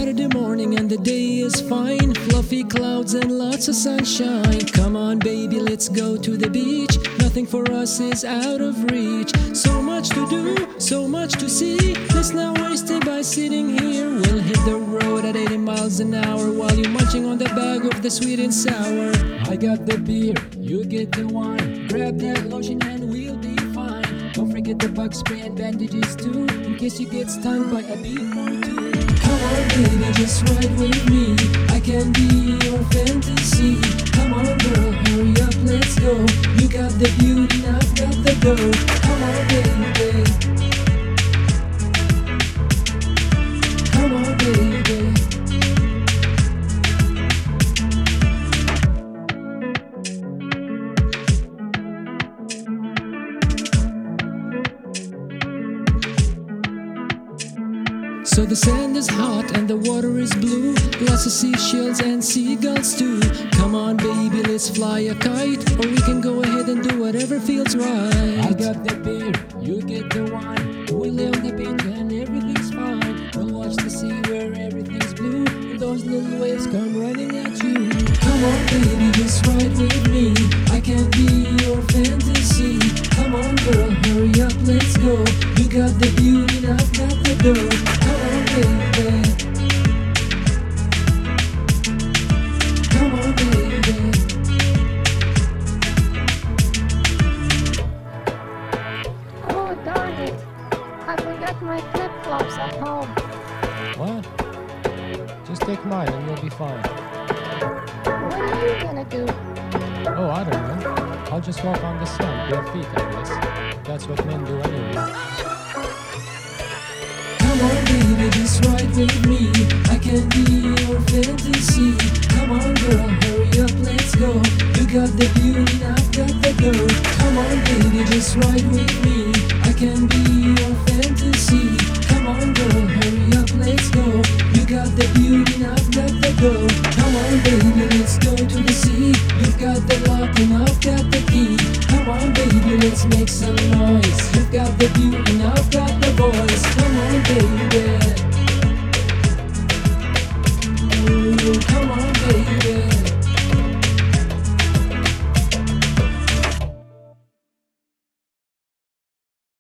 Saturday morning and the day is fine. Fluffy clouds and lots of sunshine. Come on baby, let's go to the beach. Nothing for us is out of reach. So much to do, so much to see. Let's not waste it by sitting here. We'll hit the road at 80 miles an hour while you're munching on the bag of the sweet and sour. I got the beer, you get the wine. Grab that lotion and we'll be fine. Don't forget the bug spray and bandages too, in case you get stung by a bee or two. Come on baby, just ride with me. I can be your fantasy. Come on girl, hurry up, let's go. You got the beauty, I've got the dough. Come on baby, come on baby. So the sand is hot and the water is blue. Lots of seashells and seagulls too. Come on baby, let's fly a kite, or we can go ahead and do whatever feels right. I got the beer, you get the wine. We lay on the beach and everything's fine. We'll watch the sea where everything's blue, and those little waves come running at you. Come on baby, just ride with me. I can be your fantasy. Come on girl, hurry up, let's go. You got the beauty, and I've got the dough. Come on baby, come on baby. Oh darn it! I forgot my flip-flops at home. What? Just take mine and you'll be fine. What are you gonna do? Oh, I don't know. I'll just walk on the sand, bare feet, I guess. That's what men do anyway. Come on baby, just ride with me. I can be